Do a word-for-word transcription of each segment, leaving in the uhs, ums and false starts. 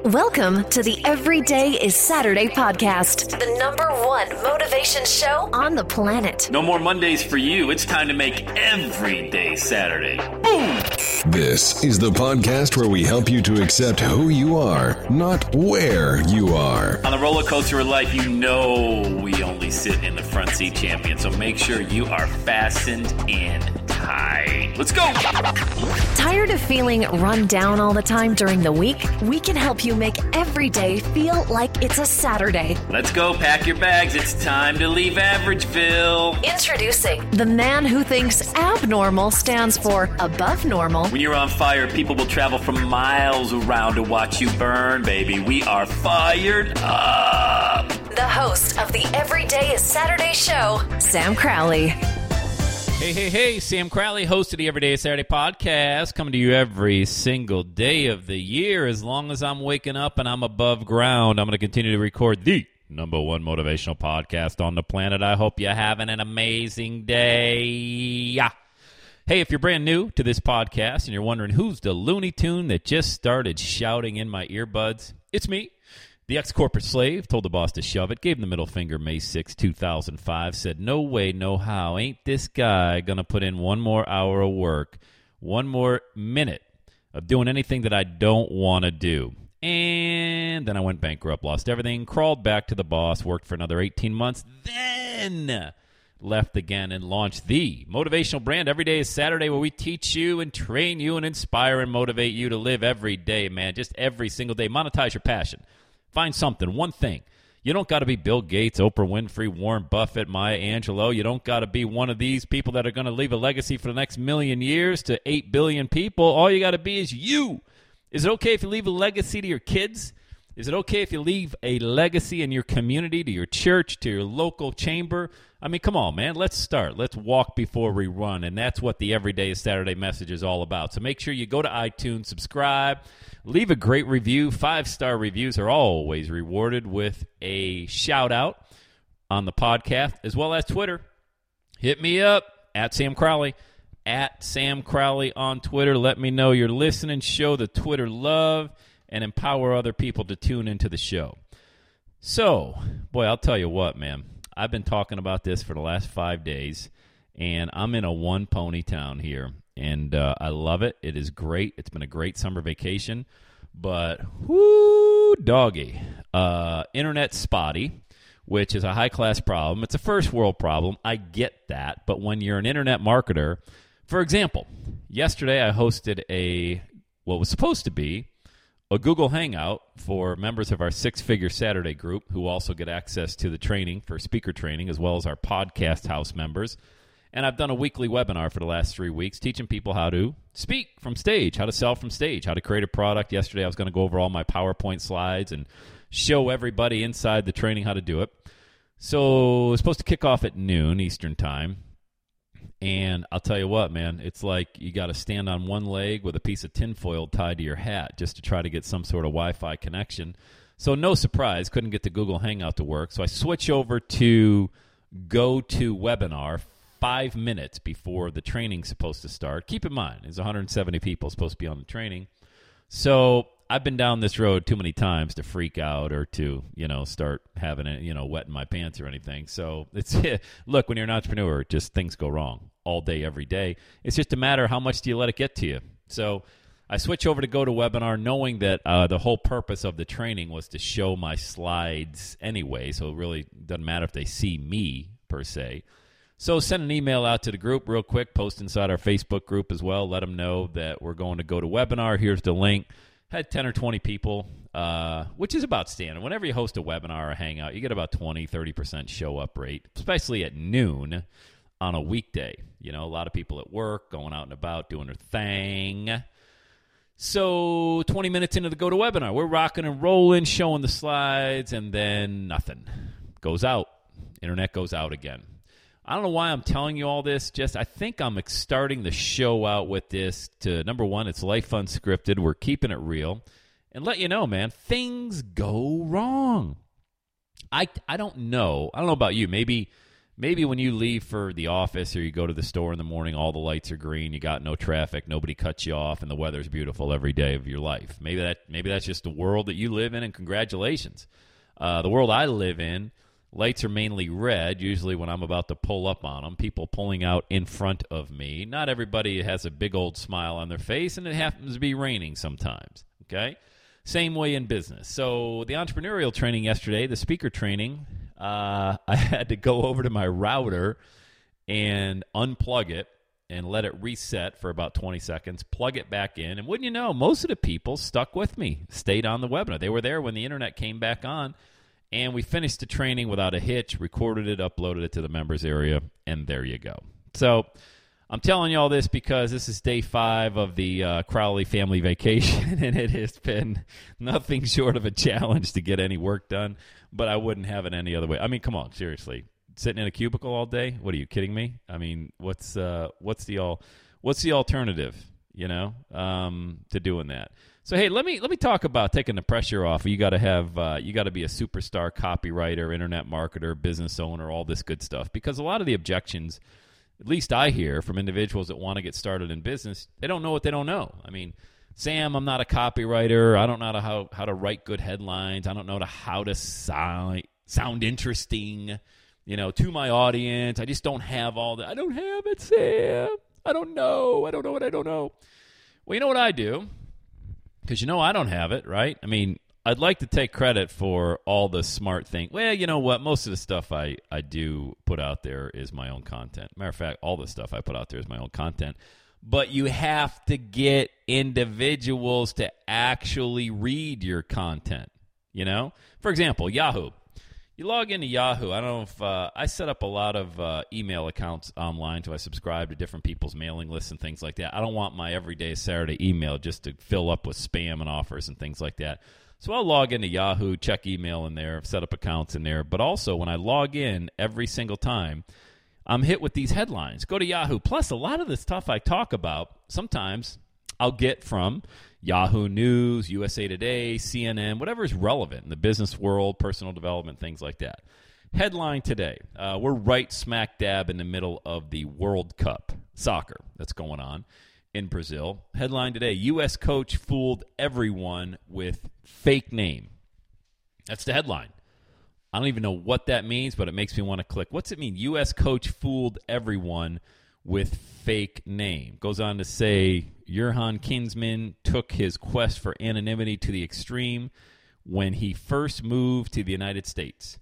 Welcome to the Everyday is Saturday podcast, the number one motivation show on the planet. No more Mondays for you. It's time to make every day Saturday. Boom! This is the podcast where we help you to accept who you are, not where you are. On the roller coaster of life, you know we only sit in the front seat, champion. So make sure you are fastened in tight. Let's go! Tired of feeling run down all the time during the week? We can help you make every day feel like it's a Saturday. Let's go. Pack your bags. It's time to leave Averageville. Introducing the man who thinks abnormal stands for above normal. When you're on fire, people will travel from miles around to watch you burn, baby. We are fired up. The host of the Everyday is Saturday show, Sam Crowley. Hey, hey, hey, Sam Crowley, host of the Everyday is Saturday podcast, coming to you every single day of the year. As long as I'm waking up and I'm above ground, I'm going to continue to record the number one motivational podcast on the planet. I hope you're having an amazing day. Yeah. Hey, if you're brand new to this podcast and you're wondering who's the Looney Tune that just started shouting in my earbuds, it's me. The ex-corporate slave told the boss to shove it, gave him the middle finger May sixth, two thousand five, said, no way, no how, ain't this guy going to put in one more hour of work, one more minute of doing anything that I don't want to do. And then I went bankrupt, lost everything, crawled back to the boss, worked for another eighteen months, then left again and launched the motivational brand Every Day is Saturday, where we teach you and train you and inspire and motivate you to live every day, man, just every single day. Monetize your passion. Find something, one thing. You don't got to be Bill Gates, Oprah Winfrey, Warren Buffett, Maya Angelou. You don't got to be one of these people that are going to leave a legacy for the next million years to eight billion people. All you got to be is you. Is it okay if you leave a legacy to your kids? Is it okay if you leave a legacy in your community, to your church, to your local chamber? I mean, come on, man. Let's start. Let's walk before we run, and that's what the Everyday is Saturday message is all about. So make sure you go to iTunes, subscribe, leave a great review. Five-star reviews are always rewarded with a shout-out on the podcast, as well as Twitter. Hit me up, at Sam Crowley, at Sam Crowley on Twitter. Let me know you're listening. Show the Twitter love and empower other people to tune into the show. So, boy, I'll tell you what, man. I've been talking about this for the last five days, and I'm in a one-pony town here, and uh, I love it. It is great. It's been a great summer vacation, but whoo, doggy. Uh, internet spotty, which is a high-class problem. It's a first-world problem. I get that, but when you're an internet marketer, for example, yesterday I hosted a what was supposed to be a Google Hangout for members of our Six-Figure Saturday group, who also get access to the training for speaker training, as well as our podcast house members. And I've done a weekly webinar for the last three weeks teaching people how to speak from stage, how to sell from stage, how to create a product. Yesterday I was going to go over all my PowerPoint slides and show everybody inside the training how to do it. So it was supposed to kick off at noon Eastern time. And I'll tell you what, man, it's like you got to stand on one leg with a piece of tinfoil tied to your hat just to try to get some sort of Wi-Fi connection. So no surprise, couldn't get the Google Hangout to work. So I switch over to GoToWebinar five minutes before the training's supposed to start. Keep in mind, there's one hundred seventy people supposed to be on the training. So I've been down this road too many times to freak out or to, you know, start having it, you know, wet in my pants or anything. So it's, look, when you're an entrepreneur, just things go wrong all day, every day. It's just a matter of how much do you let it get to you. So I switch over to GoToWebinar knowing that uh, the whole purpose of the training was to show my slides anyway. So it really doesn't matter if they see me per se. So send an email out to the group real quick, post inside our Facebook group as well. Let them know that we're going to GoToWebinar. Here's the link. Had ten or twenty people, uh, which is about standard. Whenever you host a webinar or a hangout, you get about twenty, thirty percent show-up rate, especially at noon on a weekday. You know, a lot of people at work, going out and about, doing their thing. So twenty minutes into the GoToWebinar, we're rocking and rolling, showing the slides, and then nothing. Goes out. Internet goes out again. I don't know why I'm telling you all this. Just I think I'm starting the show out with this to, number one, it's Life Unscripted. We're keeping it real. And let you know, man, things go wrong. I, I don't know. I don't know about you. Maybe maybe when you leave for the office or you go to the store in the morning, all the lights are green, you got no traffic, nobody cuts you off, and the weather's beautiful every day of your life. Maybe that maybe that's just the world that you live in, and congratulations. Uh, the world I live in, lights are mainly red, usually when I'm about to pull up on them, people pulling out in front of me. Not everybody has a big old smile on their face, and it happens to be raining sometimes, okay? Same way in business. So the entrepreneurial training yesterday, the speaker training, uh, I had to go over to my router and unplug it and let it reset for about twenty seconds, plug it back in, and wouldn't you know, most of the people stuck with me, stayed on the webinar. They were there when the internet came back on, and we finished the training without a hitch, recorded it, uploaded it to the members area, and there you go. So I'm telling you all this because this is day five of the uh, Crowley family vacation, and it has been nothing short of a challenge to get any work done, but I wouldn't have it any other way. I mean, come on, seriously. Sitting in a cubicle all day? What, are you kidding me? I mean, what's uh, what's the all, what's the alternative, you know, um, to doing that? So hey, let me let me talk about taking the pressure off. You got to have uh, you got to be a superstar copywriter, internet marketer, business owner, all this good stuff. Because a lot of the objections, at least I hear from individuals that want to get started in business, they don't know what they don't know. I mean, Sam, I'm not a copywriter. I don't know how how to write good headlines. I don't know how to sound sound interesting, you know, to my audience. I just don't have all that. I don't have it, Sam. I don't know. I don't know what I don't know. Well, you know what I do? Because you know I don't have it, right? I mean, I'd like to take credit for all the smart things. Well, you know what? Most of the stuff I, I do put out there is my own content. Matter of fact, all the stuff I put out there is my own content. But you have to get individuals to actually read your content, you know? For example, Yahoo. You log into Yahoo. I don't know if uh, I set up a lot of uh, email accounts online, so I subscribe to different people's mailing lists and things like that. I don't want my everyday Saturday email just to fill up with spam and offers and things like that. So I'll log into Yahoo, check email in there, set up accounts in there. But also when I log in every single time, I'm hit with these headlines. Go to Yahoo. Plus, a lot of the stuff I talk about, sometimes I'll get from Yahoo News, U S A Today, C N N, whatever is relevant in the business world, personal development, things like that. Headline today. Uh, we're right smack dab in the middle of the World Cup soccer that's going on in Brazil. Headline today, U S coach fooled everyone with fake name. That's the headline. I don't even know what that means, but it makes me want to click. What's it mean? U S coach fooled everyone with fake name. Goes on to say, Jurgen Klinsmann took his quest for anonymity to the extreme when he first moved to the United States.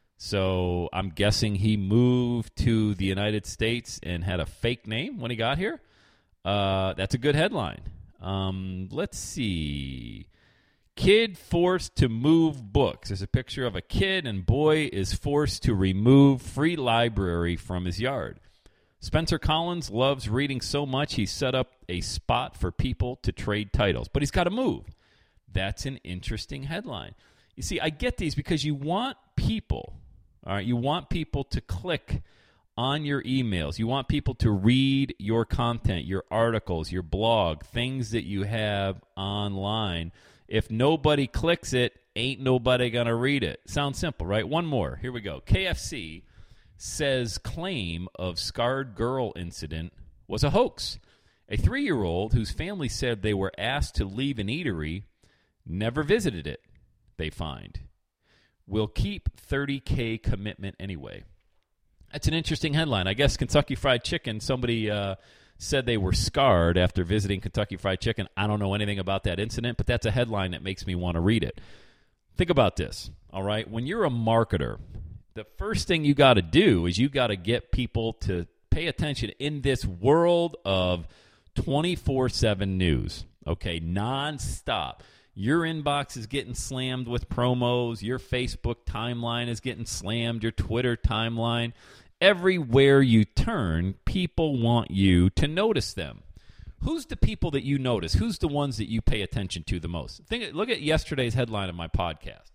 So I'm guessing he moved to the United States and had a fake name when he got here. Uh, that's a good headline. Um, let's see. Kid forced to move books. There's a picture of a kid, and boy is forced to remove free library from his yard. Spencer Collins loves reading so much he set up a spot for people to trade titles. But he's got to move. That's an interesting headline. You see, I get these because you want people, all right, you want people to click on your emails. You want people to read your content, your articles, your blog, things that you have online. If nobody clicks it, ain't nobody going to read it. Sounds simple, right? One more. Here we go. K F C says claim of scarred girl incident was a hoax. A three-year-old whose family said they were asked to leave an eatery never visited it, they find. Will keep thirty K commitment anyway. That's an interesting headline. I guess Kentucky Fried Chicken, somebody uh, said they were scarred after visiting Kentucky Fried Chicken. I don't know anything about that incident, but that's a headline that makes me want to read it. Think about this, all right? When you're a marketer, the first thing you got to do is you got to get people to pay attention in this world of twenty-four seven news, okay, nonstop. Your inbox is getting slammed with promos. Your Facebook timeline is getting slammed. Your Twitter timeline. Everywhere you turn, people want you to notice them. Who's the people that you notice? Who's the ones that you pay attention to the most? Think, look at yesterday's headline of my podcast.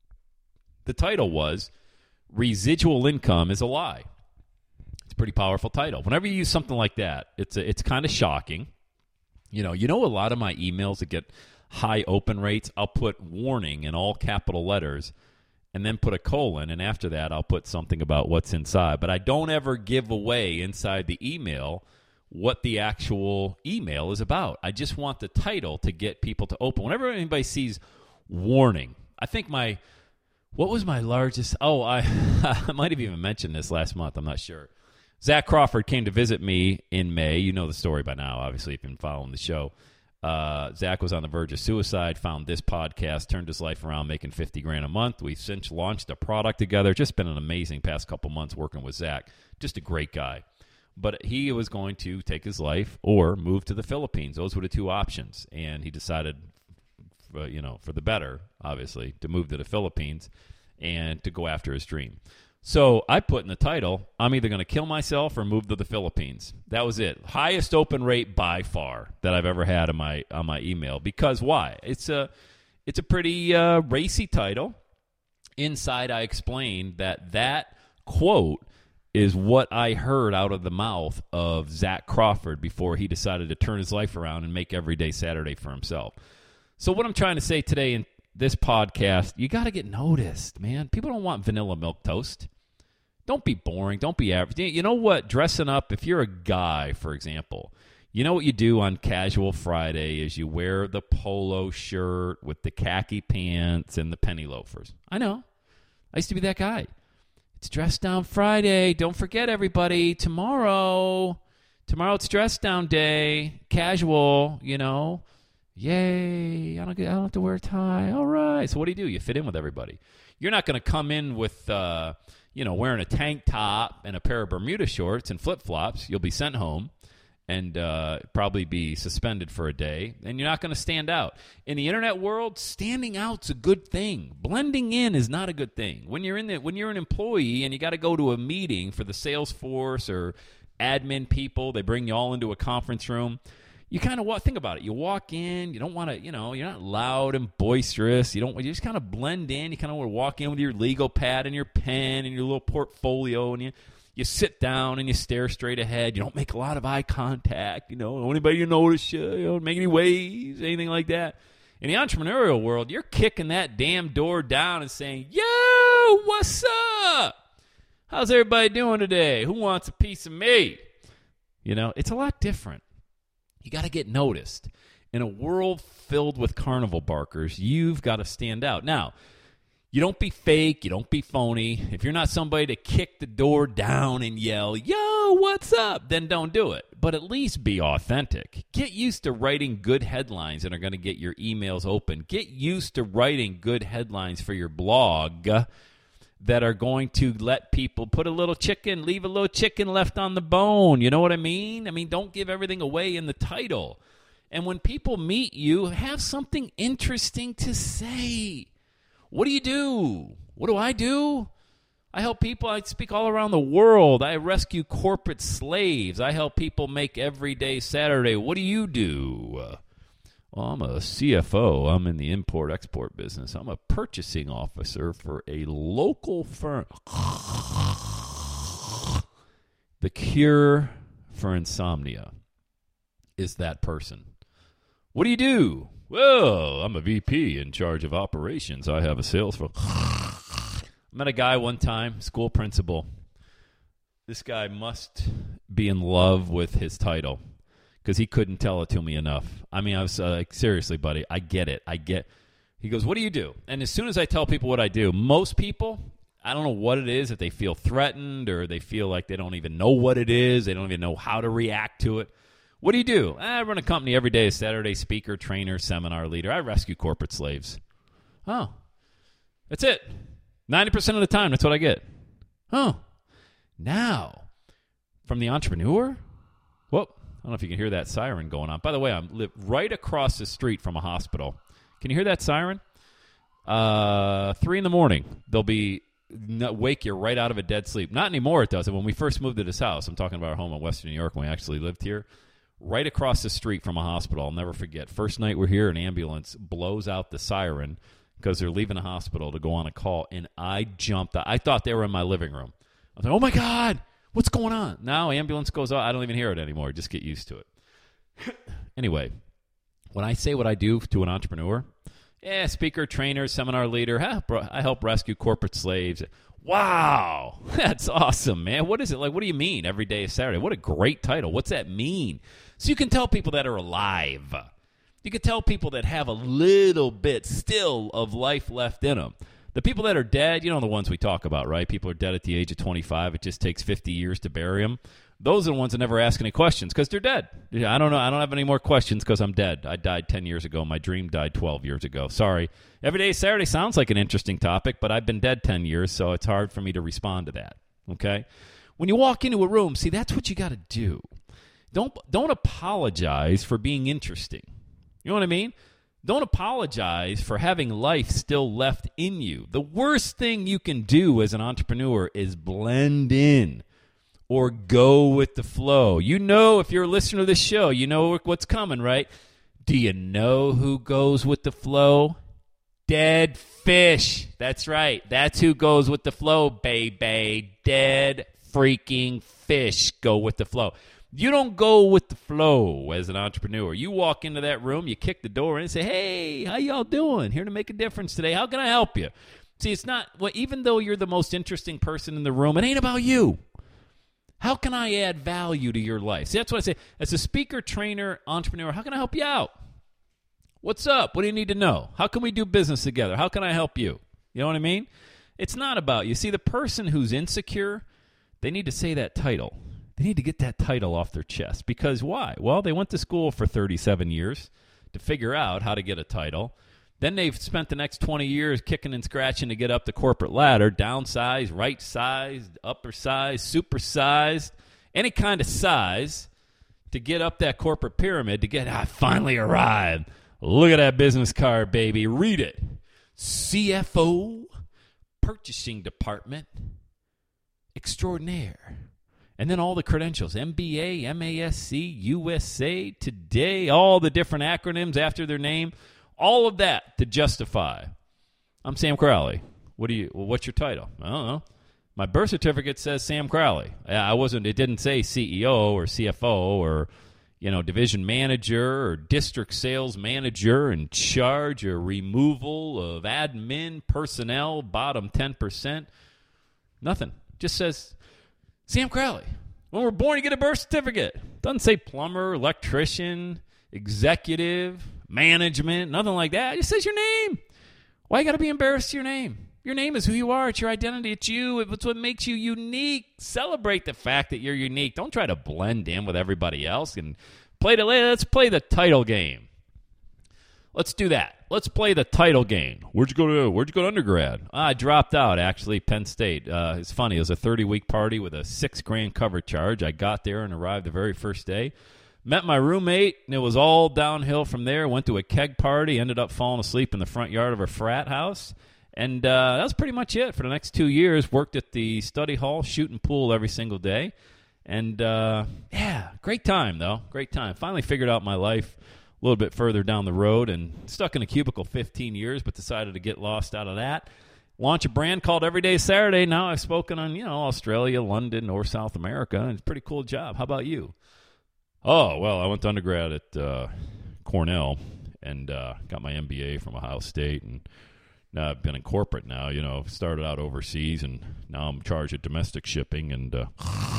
The title was, Residual Income is a Lie. It's a pretty powerful title. Whenever you use something like that, it's a, it's kind of shocking. You know, you know a lot of my emails that get high open rates, I'll put warning in all capital letters, and then put a colon, and after that I'll put something about what's inside. But I don't ever give away inside the email what the actual email is about. I just want the title to get people to open. Whenever anybody sees warning, I think my, what was my largest, oh, I, I might have even mentioned this last month, I'm not sure. Zach Crawford came to visit me in May. You know the story by now, obviously, if you've been following the show. Uh, Zach was on the verge of suicide, found this podcast, turned his life around, making fifty grand a month. We've since launched a product together. Just been an amazing past couple months working with Zach. Just a great guy. But he was going to take his life or move to the Philippines. Those were the two options. And he decided, uh, you know, for the better, obviously, to move to the Philippines and to go after his dream. So I put in the title, I'm either going to kill myself or move to the Philippines. That was it. Highest open rate by far that I've ever had on my on my email. Because why? It's a it's a pretty uh, racy title. Inside, I explained that that quote is what I heard out of the mouth of Zach Crawford before he decided to turn his life around and make every day Saturday for himself. So what I'm trying to say today in this podcast, you got to get noticed, man. People don't want vanilla milk toast. Don't be boring. Don't be average. You know what? Dressing up, if you're a guy, for example, you know what you do on Casual Friday is you wear the polo shirt with the khaki pants and the penny loafers. I know. I used to be that guy. It's Dress Down Friday. Don't forget, everybody, tomorrow. Tomorrow it's Dress Down Day. Casual, you know. Yay, I don't, get, I don't have to wear a tie. All right. So what do you do? You fit in with everybody. You're not going to come in with, uh, you know, wearing a tank top and a pair of Bermuda shorts and flip-flops. You'll be sent home and uh, probably be suspended for a day, and you're not going to stand out. In the internet world, standing out's a good thing. Blending in is not a good thing. When you're in the, when you're an employee and you got to go to a meeting for the Salesforce or admin people, they bring you all into a conference room. You kind of walk, think about it. You walk in, you don't want to, you know, you're not loud and boisterous. You don't, you just kind of blend in. You kind of want to walk in with your legal pad and your pen and your little portfolio, and you, you sit down and you stare straight ahead. You don't make a lot of eye contact. You know, don't anybody you notice you, you don't make any waves, anything like that. In the entrepreneurial world, you're kicking that damn door down and saying, "Yo, what's up? How's everybody doing today? Who wants a piece of me?" You know, it's a lot different. You got to get noticed. In a world filled with carnival barkers, you've got to stand out. Now, you don't be fake. You don't be phony. If you're not somebody to kick the door down and yell, "Yo, what's up?" then don't do it. But at least be authentic. Get used to writing good headlines that are going to get your emails open. Get used to writing good headlines for your blog that are going to let people put a little chicken, leave a little chicken left on the bone. You know what I mean? I mean, don't give everything away in the title. And when people meet you, have something interesting to say. What do you do? What do I do? I help people. I speak all around the world. I rescue corporate slaves. I help people make every day Saturday. What do you do? Well, I'm a C F O. I'm in the import-export business. I'm a purchasing officer for a local firm. The cure for insomnia is that person. What do you do? Well, I'm a V P in charge of operations. I have a sales for. I met a guy one time, school principal. This guy must be in love with his title, because he couldn't tell it to me enough. I mean, I was uh, like, seriously, buddy, I get it. I get. He goes, "What do you do?" And as soon as I tell people what I do, most people, I don't know what it is, if they feel threatened or they feel like they don't even know what it is. They don't even know how to react to it. What do you do? I run a company every day, Saturday speaker, trainer, seminar leader. I rescue corporate slaves. Oh, that's it. ninety percent of the time, that's what I get. Oh, now, from the entrepreneur? Well, I don't know if you can hear that siren going on. By the way, I live right across the street from a hospital. Can you hear that siren? Uh, three in the morning. They'll be wake you right out of a dead sleep. Not anymore, it doesn't. When we first moved to this house, I'm talking about our home in Western New York when we actually lived here, right across the street from a hospital. I'll never forget. First night we're here, an ambulance blows out the siren because they're leaving the hospital to go on a call, and I jumped. I thought they were in my living room. I was like, "Oh, my God. What's going on?" Now ambulance goes out. I don't even hear it anymore. Just get used to it. Anyway, when I say what I do to an entrepreneur, Yeah, speaker, trainer, seminar leader. I help rescue corporate slaves. Wow, that's awesome, man. What is it like? What do you mean every day is Saturday? What a great title. What's that mean? So you can tell people that are alive. You can tell people that have a little bit still of life left in them. The people that are dead, you know the ones we talk about, right? People are dead at the age of twenty-five. It just takes fifty years to bury them. Those are the ones that never ask any questions because they're dead. I don't know. I don't have any more questions because I'm dead. I died ten years ago. My dream died twelve years ago. Sorry. Every day Saturday sounds like an interesting topic, but I've been dead ten years, so it's hard for me to respond to that. Okay? When you walk into a room, see, that's what you got to do. Don't don't apologize for being interesting. You know what I mean? Don't apologize for having life still left in you. The worst thing you can do as an entrepreneur is blend in or go with the flow. You know, if you're a listener to this show, you know what's coming, right? Do you know who goes with the flow? Dead fish. That's right. That's who goes with the flow, baby. Dead freaking fish go with the flow. You don't go with the flow as an entrepreneur. You walk into that room, you kick the door in and say, hey, how y'all doing? Here to make a difference today. How can I help you? See, it's not, well, even though you're the most interesting person in the room, it ain't about you. How can I add value to your life? See, that's what I say. As a speaker, trainer, entrepreneur, how can I help you out? What's up? What do you need to know? How can we do business together? How can I help you? You know what I mean? It's not about you. See, the person who's insecure, they need to say that title. They need to get that title off their chest. Because why? Well, they went to school for thirty-seven years to figure out how to get a title. Then they've spent the next twenty years kicking and scratching to get up the corporate ladder, downsized, right-sized, upper-sized, super-sized, any kind of size to get up that corporate pyramid to get, I finally arrived. Look at that business card, baby. Read it. C F O, Purchasing Department, Extraordinaire. And then all the credentials, M B A, M A S C, U S A, Today, all the different acronyms after their name, all of that to justify. I'm Sam Crowley. What do you? Well, what's your title? I don't know. My birth certificate says Sam Crowley. I wasn't. It didn't say C E O or C F O or, you know, division manager or district sales manager in charge or removal of admin personnel, bottom ten percent. Nothing. Just says Sam Crowley. When we're born, you get a birth certificate. Doesn't say plumber, electrician, executive, management, nothing like that. It just says your name. Why you got to be embarrassed of your name? Your name is who you are. It's your identity. It's you. It's what makes you unique. Celebrate the fact that you're unique. Don't try to blend in with everybody else and play the. Let's play the title game. Let's do that. Let's play the title game. Where'd you go to? Where'd you go to undergrad? Ah, I dropped out, actually, Penn State. Uh, it's funny. It was a thirty-week party with a six grand cover charge. I got there and arrived the very first day. Met my roommate, and it was all downhill from there. Went to a keg party. Ended up falling asleep in the front yard of a frat house. And uh, that was pretty much it for the next two years. Worked at the study hall, shooting pool every single day. And, uh, yeah, great time, though. Great time. Finally figured out my life a little bit further down the road and stuck in a cubicle fifteen years, but decided to get lost out of that. Launch a brand called Everyday Saturday. Now I've spoken on, you know, Australia, London, or South America, and it's a pretty cool job. How about you? Oh, well, I went to undergrad at uh, Cornell and uh, got my M B A from Ohio State, and now I've been in corporate now, you know, started out overseas, and now I'm in charge of domestic shipping. And uh,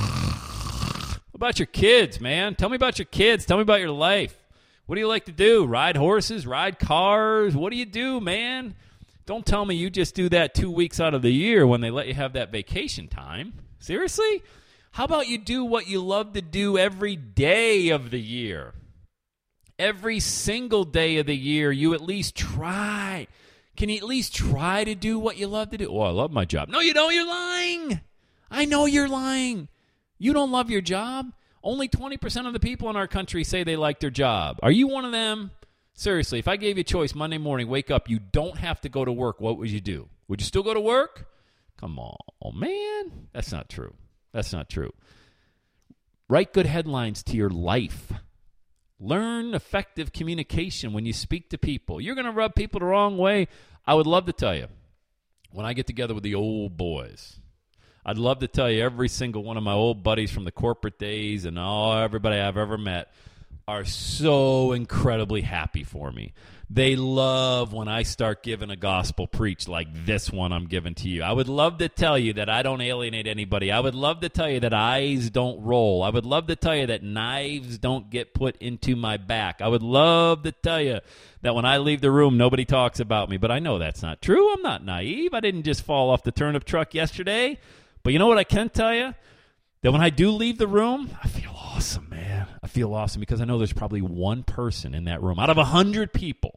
what about your kids, man? Tell me about your kids. Tell me about your life. What do you like to do? Ride horses? Ride cars? What do you do, man? Don't tell me you just do that two weeks out of the year when they let you have that vacation time. Seriously? How about you do what you love to do every day of the year? Every single day of the year, you at least try. Can you at least try to do what you love to do? Oh, I love my job. No, you don't. You're lying. I know you're lying. You don't love your job? Only twenty percent of the people in our country say they like their job. Are you one of them? Seriously, if I gave you a choice Monday morning, wake up, you don't have to go to work, what would you do? Would you still go to work? Come on, oh, man. That's not true. That's not true. Write good headlines to your life. Learn effective communication when you speak to people. You're going to rub people the wrong way. I would love to tell you, when I get together with the old boys, I'd love to tell you every single one of my old buddies from the corporate days and all everybody I've ever met. are so incredibly happy for me. They love when I start giving a gospel preach like this one I'm giving to you. I would love to tell you that I don't alienate anybody. I would love to tell you that eyes don't roll. I would love to tell you that knives don't get put into my back. I would love to tell you that when I leave the room, nobody talks about me. But I know that's not true. I'm not naive. I didn't just fall off the turnip truck yesterday. But you know what I can tell you? That when I do leave the room, I feel awesome, man. I feel awesome because I know there's probably one person in that room out of a hundred people.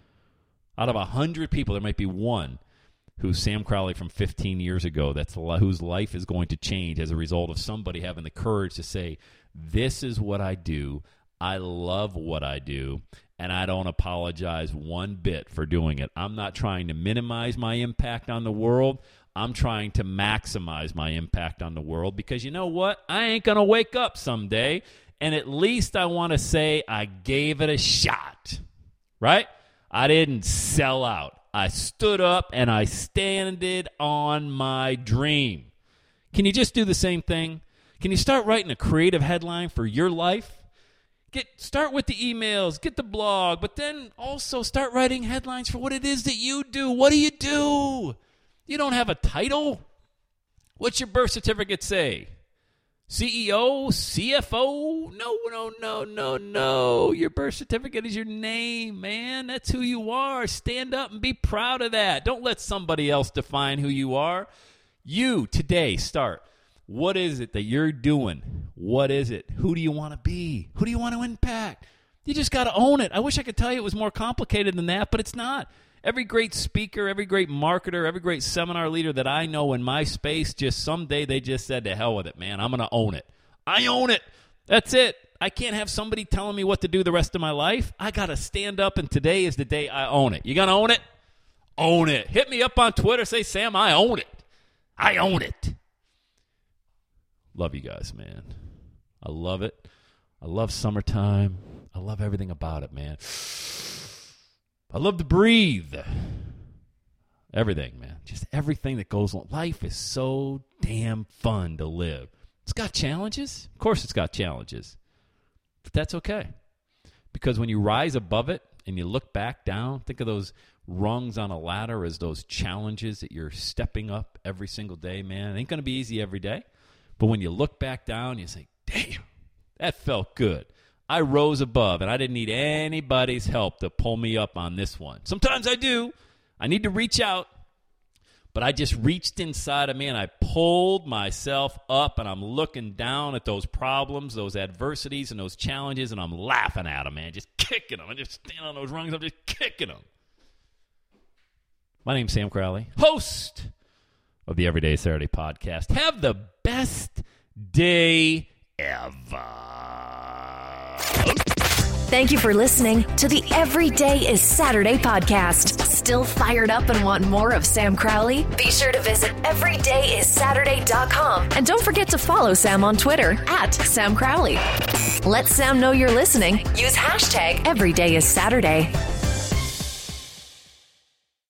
Out of a hundred people, there might be one who's Sam Crowley from fifteen years ago. That's whose life is going to change as a result of somebody having the courage to say, "This is what I do. I love what I do, and I don't apologize one bit for doing it. I'm not trying to minimize my impact on the world. I'm trying to maximize my impact on the world because you know what? I ain't going to wake up someday, and at least I want to say I gave it a shot, right? I didn't sell out. I stood up, and I standed on my dream. Can you just do the same thing? Can you start writing a creative headline for your life? Get Start with the emails, get the blog, but then also start writing headlines for what it is that you do. What do you do? You don't have a title. What's your birth certificate say? C E O, C F O? No, no, no, no, no. Your birth certificate is your name, man. That's who you are. Stand up and be proud of that. Don't let somebody else define who you are. You, today, start. What is it that you're doing? What is it? Who do you want to be? Who do you want to impact? You just got to own it. I wish I could tell you it was more complicated than that, but it's not. Every great speaker, every great marketer, every great seminar leader that I know in my space, just someday they just said, to hell with it, man. I'm going to own it. I own it. That's it. I can't have somebody telling me what to do the rest of my life. I got to stand up, and today is the day I own it. You going to own it? Own it. Hit me up on Twitter. Say, Sam, I own it. I own it. Love you guys, man. I love it. I love summertime. I love everything about it, man. I love to breathe. Everything, man. Just everything that goes on. Life is so damn fun to live. It's got challenges. Of course it's got challenges. But that's okay. Because when you rise above it and you look back down, think of those rungs on a ladder as those challenges that you're stepping up every single day, man. It ain't going to be easy every day. But when you look back down, you say, damn, that felt good. I rose above, and I didn't need anybody's help to pull me up on this one. Sometimes I do. I need to reach out. But I just reached inside of me, and I pulled myself up, and I'm looking down at those problems, those adversities, and those challenges, and I'm laughing at them, man, just kicking them. I'm just standing on those rungs. I'm just kicking them. My name's Sam Crowley, host of the Everyday Saturday podcast. Have the best day ever. Thank you for listening to the Everyday is Saturday podcast. Still fired up and want more of Sam Crowley? Be sure to visit everyday is saturday dot com. And don't forget to follow Sam on Twitter at Sam Crowley. Let Sam know you're listening. Use hashtag Everyday is Saturday.